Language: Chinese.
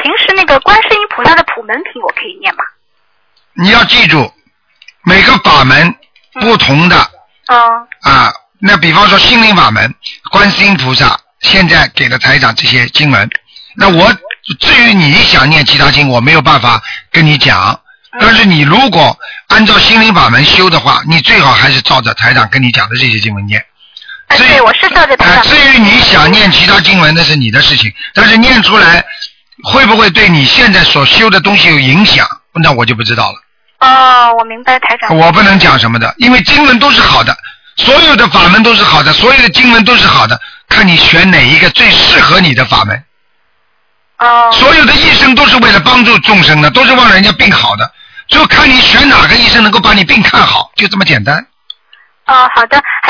平时那个观世音菩萨的普门品我可以念吗？ 你要记住，每个法门不同的。那比方说心灵法门，观世音菩萨现在给了台长这些经文，那我至于你想念其他经，我没有办法跟你讲。但是你如果按照心灵法门修的话，你最好还是照着台长跟你讲的这些经文念。 对，我是照着台长。 至于你想念其他经文，那是你的事情，但是念出来会不会对你现在所修的东西有影响，那我就不知道了。 我明白台长。 我不能讲什么的，因为经文都是好的，所有的法门都是好的，所有的经文都是好的，看你选哪一个最适合你的法门。所有的医生都是为了帮助众生的，都是让人家病好的，就看你选哪个医生能够把你病看好，就这么简单。 好的。